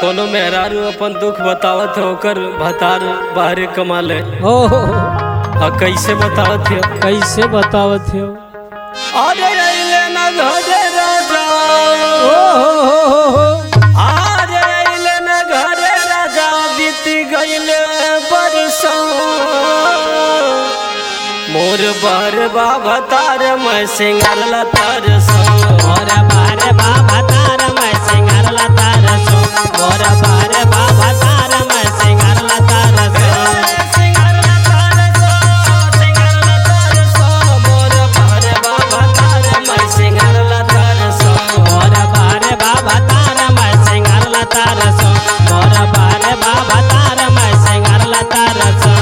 कोनो मेहरारू अपन दुख बतावत हो ओकर भतार बाहरे कमाले ओहो कैसे बतावत हो कैसे बतावत हो अरे अइले न घरे राजा ओहो अरे अइले न घरे राजा बीत गइले बरसों मोर बार बाबा तार मैं सिंगारला तार सो मोर बार बाबा तार मैं सिंगारला तार सो मोर बार बाबा तार मैं सिंगारला तार सो सिंगारला तार सो सिंगारला तार सो मोर बार बाबा तार मैं सिंगारला तार सो मोर बार बाबा तार मैं सिंगारला तार सो मोर बार बाबा तार मैं सिंगारला तार सो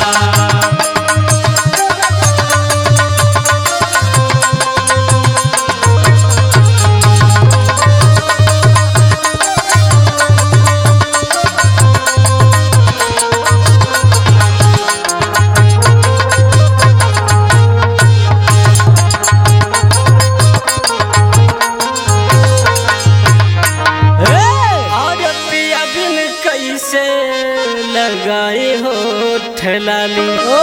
कैसे लगाई हो ठेलाली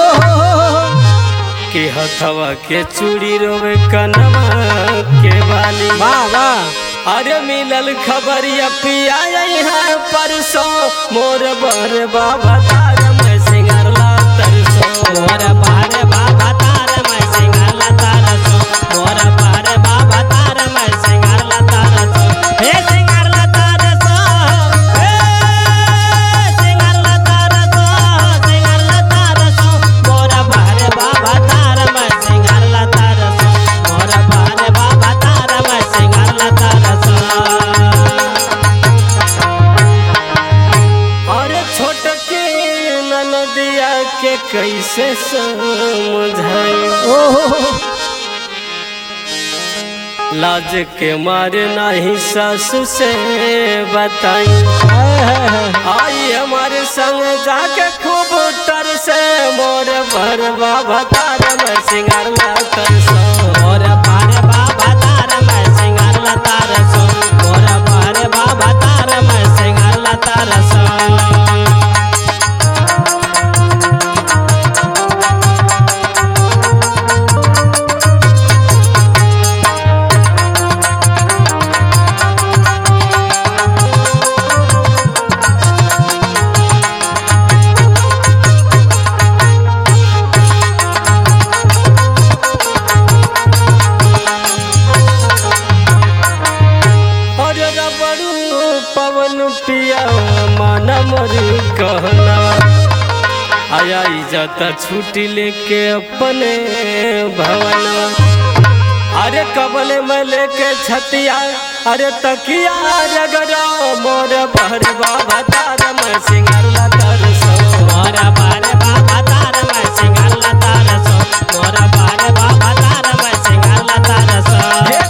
के हथवा के चूड़ी रोवे कनवा के बाली बाबा अरे मिलल खबरिया पिया यहाँ परसों मोर बर बाबा तार मैं सिंगारला तरसो मोर बार बाबा तार मैं सिंगारला तार सो मोर बार बाबा तार मैं सिंगारला तार सो हे सिंगारला तार सो हे सिंगारला तार सो सिंगारला तार सो मोर बार बाबा तार मैं सिंगारला तार सो मोर बार बाबा तार मैं सिंगारला तार सो अरे छोटकी ननदिया के कैसे समझाई लाज के मारे नहीं सासू से बताई आई हमारे संग जाके खूब तर से मोर भर बाबा तार मैं सिंगारला तरसो मोर बार बाबा तार मैं सिंगारला तार सो मोर बार बाबा तार मैं सिंगारला तार सो अरे रबड़ू पवन पिया माना मोरी कहना आया जाता छुट्टी लेके अपने भवनवा अरे कबले में लेके छतिया अरे तकिया रगड़ा मोर भर बाबा तार मैं सिंगारला तरसो मोर बार बाबा तार मैं सिंगारला तार सो मोर बार बाबा तार मैं सिंगारला तार सो हे